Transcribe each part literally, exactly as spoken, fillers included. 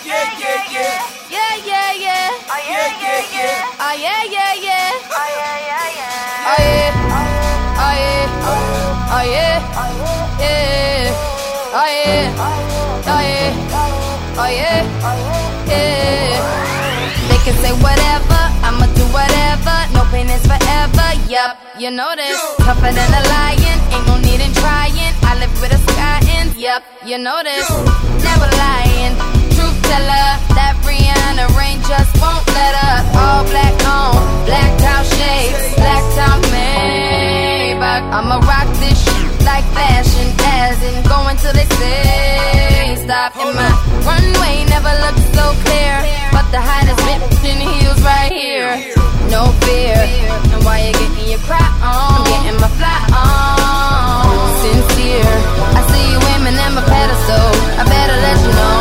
yeah, yeah, yeah. Yeah, yeah, yeah. Oh yeah, yeah, yeah. Oh yeah, yeah, yeah. Oh yeah, yeah, yeah. Oh yeah. Oh yeah. Oh yeah. Yeah. Oh yeah. Oh yeah. Oh yeah. Yeah. They can say whatever, I'ma do whatever. No pain is forever. Yup, you know this. Tougher than a lion, ain't no need in trying. I live with a sky in. Yup, you know this. Never lying. Truth teller, that Rihanna rain just won't let up. All black on, black top shades, black top Maybach. I'ma rock this shit like fashion, as in going till they say stop. And my runway never looked so clear, but the hottest bitch in heels right here. No fear, and while you're getting your cry on, I'm getting my fly on. Sincere, I see you aiming at my pedestal, I better let you know.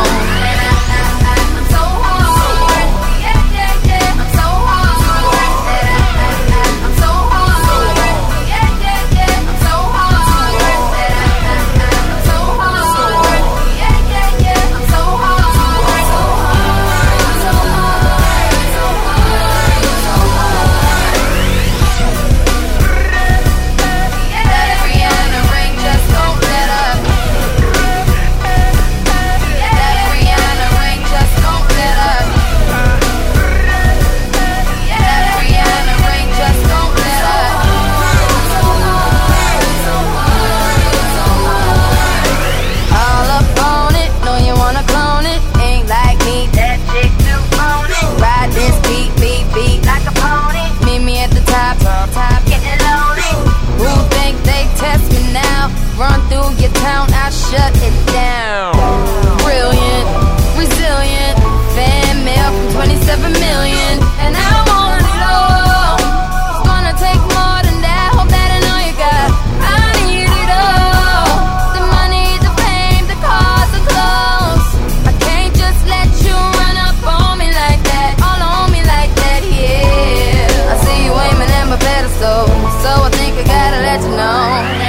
Run through your town, I shut it down. Brilliant, resilient, fan mail from twenty-seven million, and I want it all. It's gonna take more than that. Hope that I know you got. I need it all. The money, the fame, the cars, the clothes. I can't just let you run up on me like that, all on me like that. Yeah, I see you aiming at my pedestal, so I think I gotta let you know.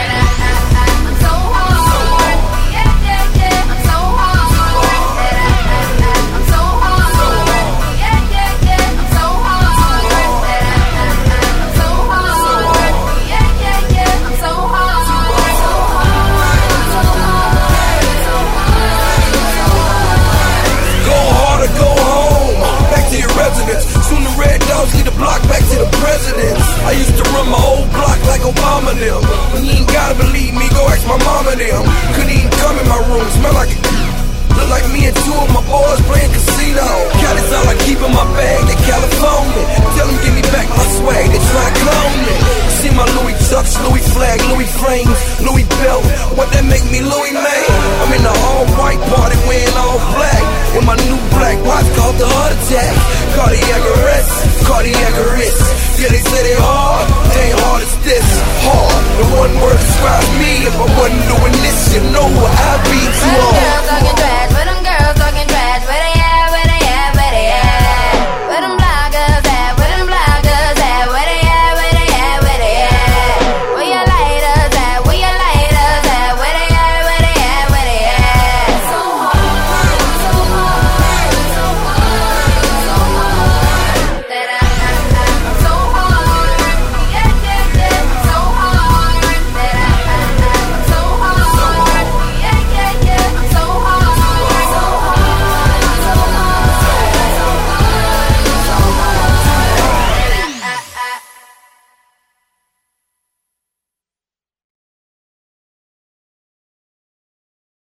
Soon the red dogs lead the block back to the presidents. I used to run my old block like Obama them. And you ain't gotta believe me, go ask my mama them. Couldn't even come in my room, smell like a look like me and two of my boys playing casino. Cali's all I keep in my bag, they California. Tell them give me back my swag, they try to clone me. You see my Louis Tux, Louis flag, Louis flames, Louis belt. What that make me Louis man? I'm in the all-white party wearing all black, with my new black watch called the heart attack. Cardiac arrest, cardiac arrest. Yeah, they say they hard, they ain't hard as this. Hard, the one word describes me if I wasn't doing this.